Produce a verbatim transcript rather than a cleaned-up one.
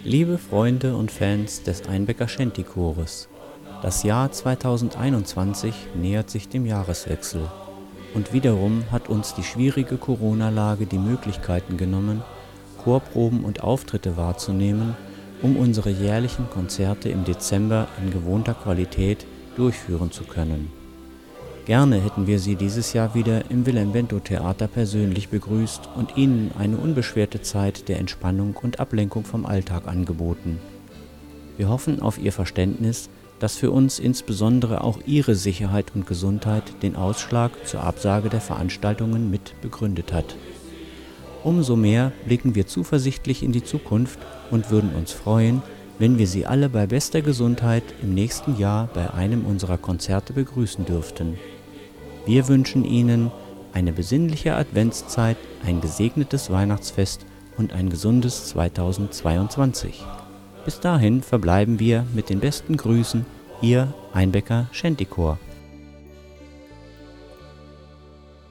Liebe Freunde und Fans des Einbecker Shanty-Chores, das Jahr zweitausendeinundzwanzig nähert sich dem Jahreswechsel und wiederum hat uns die schwierige Corona-Lage die Möglichkeiten genommen, Chorproben und Auftritte wahrzunehmen, um unsere jährlichen Konzerte im Dezember in gewohnter Qualität durchführen zu können. Gerne hätten wir Sie dieses Jahr wieder im Wilhelm-Bentov-Theater persönlich begrüßt und Ihnen eine unbeschwerte Zeit der Entspannung und Ablenkung vom Alltag angeboten. Wir hoffen auf Ihr Verständnis, dass für uns insbesondere auch Ihre Sicherheit und Gesundheit den Ausschlag zur Absage der Veranstaltungen mit begründet hat. Umso mehr blicken wir zuversichtlich in die Zukunft und würden uns freuen, wenn wir Sie alle bei bester Gesundheit im nächsten Jahr bei einem unserer Konzerte begrüßen dürften. Wir wünschen Ihnen eine besinnliche Adventszeit, ein gesegnetes Weihnachtsfest und ein gesundes zweitausendzweiundzwanzig. Bis dahin verbleiben wir mit den besten Grüßen, Ihr Einbecker Shanty-Chor.